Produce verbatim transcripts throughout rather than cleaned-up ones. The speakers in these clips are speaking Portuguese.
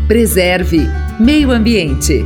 Preserve Meio Ambiente.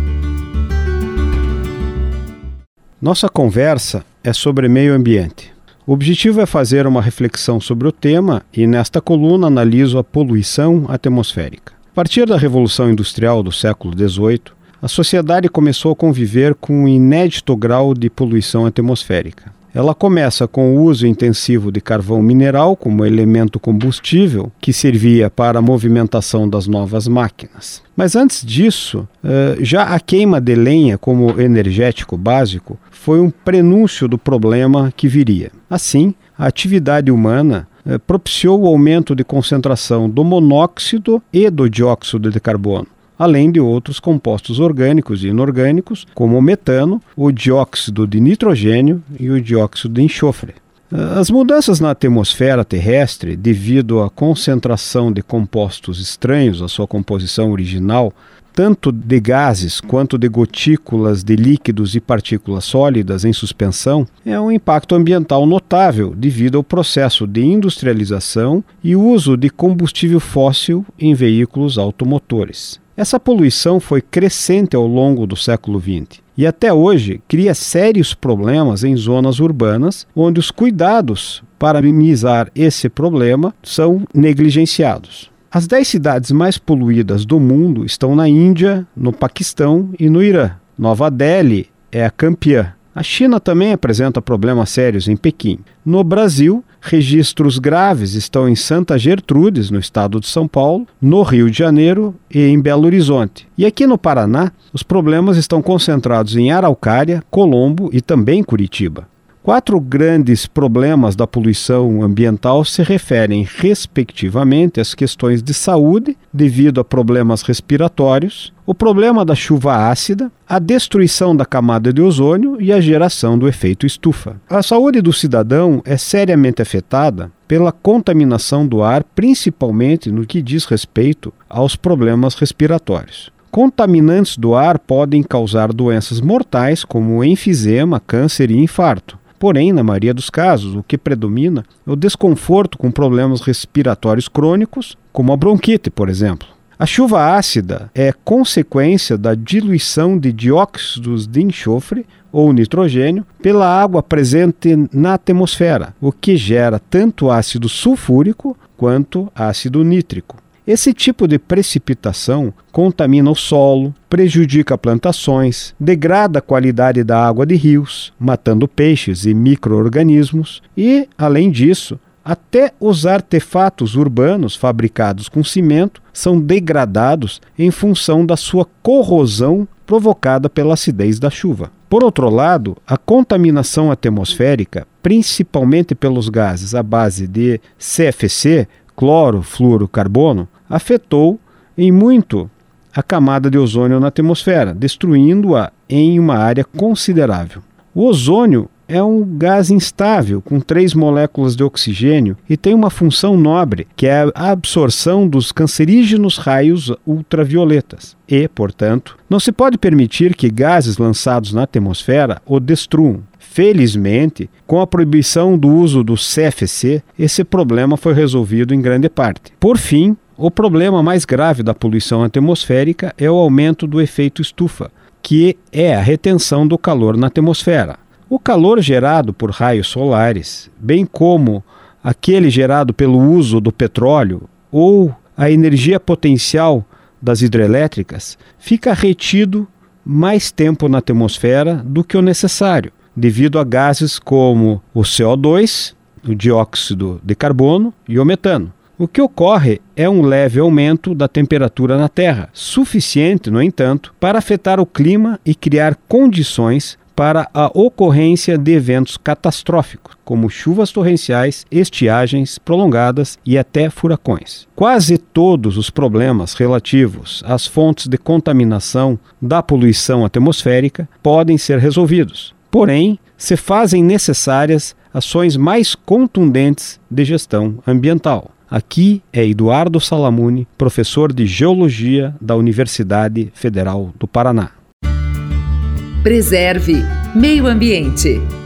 Nossa conversa é sobre meio ambiente. O objetivo é fazer uma reflexão sobre o tema e, nesta coluna, analiso a poluição atmosférica. A partir da Revolução Industrial do século dezoito, a sociedade começou a conviver com um inédito grau de poluição atmosférica. Ela começa com o uso intensivo de carvão mineral como elemento combustível que servia para a movimentação das novas máquinas. Mas antes disso, já a queima de lenha como energético básico foi um prenúncio do problema que viria. Assim, a atividade humana propiciou o aumento de concentração do monóxido e do dióxido de carbono, além de outros compostos orgânicos e inorgânicos, como o metano, o dióxido de nitrogênio e o dióxido de enxofre. As mudanças na atmosfera terrestre, devido à concentração de compostos estranhos à sua composição original, tanto de gases quanto de gotículas de líquidos e partículas sólidas em suspensão, é um impacto ambiental notável devido ao processo de industrialização e uso de combustível fóssil em veículos automotores. Essa poluição foi crescente ao longo do século vinte e até hoje cria sérios problemas em zonas urbanas, onde os cuidados para minimizar esse problema são negligenciados. As dez cidades mais poluídas do mundo estão na Índia, no Paquistão e no Irã. Nova Delhi é a campeã. A China também apresenta problemas sérios em Pequim. No Brasil, registros graves estão em Santa Gertrudes, no estado de São Paulo, no Rio de Janeiro e em Belo Horizonte. E aqui no Paraná, os problemas estão concentrados em Araucária, Colombo e também Curitiba. Quatro grandes problemas da poluição ambiental se referem, respectivamente, às questões de saúde, devido a problemas respiratórios, o problema da chuva ácida, a destruição da camada de ozônio e a geração do efeito estufa. A saúde do cidadão é seriamente afetada pela contaminação do ar, principalmente no que diz respeito aos problemas respiratórios. Contaminantes do ar podem causar doenças mortais como enfisema, câncer e infarto. Porém, na maioria dos casos, o que predomina é o desconforto com problemas respiratórios crônicos, como a bronquite, por exemplo. A chuva ácida é consequência da diluição de dióxidos de enxofre ou nitrogênio pela água presente na atmosfera, o que gera tanto ácido sulfúrico quanto ácido nítrico. Esse tipo de precipitação contamina o solo, prejudica plantações, degrada a qualidade da água de rios, matando peixes e micro-organismos e, além disso, até os artefatos urbanos fabricados com cimento são degradados em função da sua corrosão provocada pela acidez da chuva. Por outro lado, a contaminação atmosférica, principalmente pelos gases à base de C F C, clorofluorocarbono, afetou em muito a camada de ozônio na atmosfera, destruindo-a em uma área considerável. O ozônio é um gás instável com três moléculas de oxigênio e tem uma função nobre, que é a absorção dos cancerígenos raios ultravioletas. E, portanto, não se pode permitir que gases lançados na atmosfera o destruam. Felizmente, com a proibição do uso do C F C, esse problema foi resolvido em grande parte. Por fim, o problema mais grave da poluição atmosférica é o aumento do efeito estufa, que é a retenção do calor na atmosfera. O calor gerado por raios solares, bem como aquele gerado pelo uso do petróleo ou a energia potencial das hidrelétricas, fica retido mais tempo na atmosfera do que o necessário, devido a gases como o C O dois, o dióxido de carbono e o metano. O que ocorre é um leve aumento da temperatura na Terra, suficiente, no entanto, para afetar o clima e criar condições para a ocorrência de eventos catastróficos, como chuvas torrenciais, estiagens prolongadas e até furacões. Quase todos os problemas relativos às fontes de contaminação da poluição atmosférica podem ser resolvidos. Porém, se fazem necessárias ações mais contundentes de gestão ambiental. Aqui é Eduardo Salamuni, professor de Geologia da Universidade Federal do Paraná. Preserve Meio Ambiente.